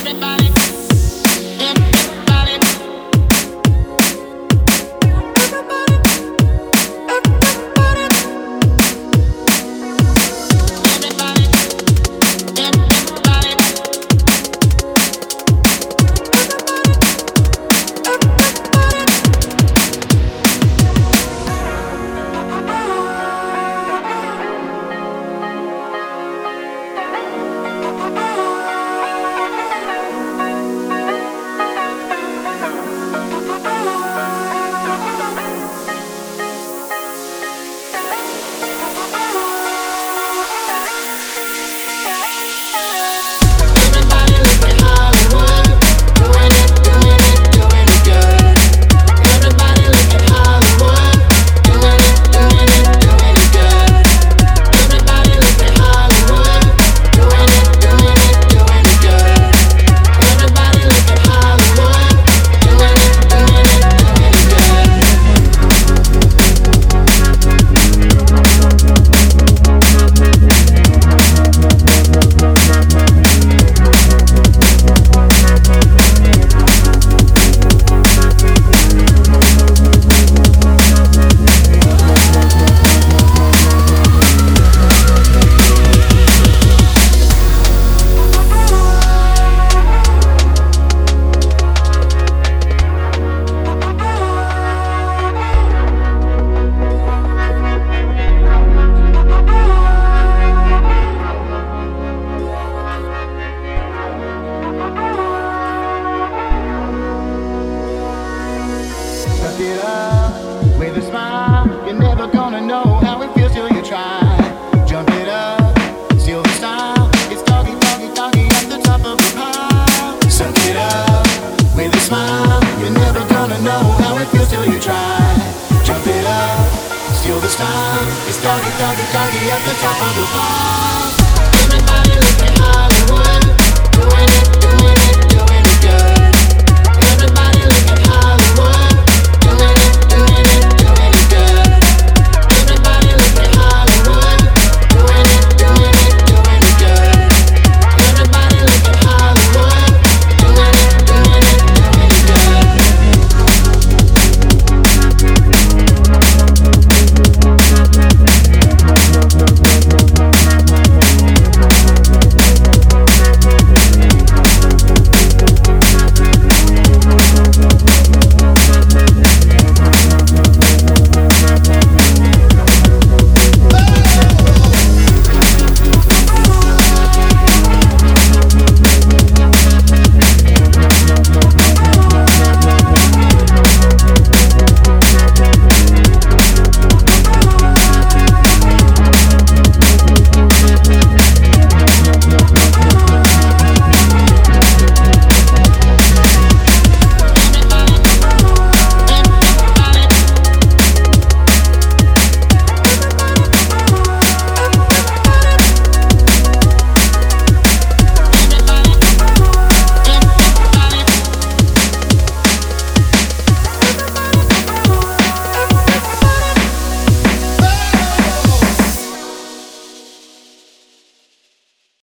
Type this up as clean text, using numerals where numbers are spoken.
With a smile, you're never gonna know how it feels till you try. Jump it up, steal the style. It's doggy, doggy, doggy at the top of the pile. Suck it up, with a smile. You're never gonna know how it feels till you try. Jump it up, steal the style. It's doggy, doggy, doggy at the top of the pile.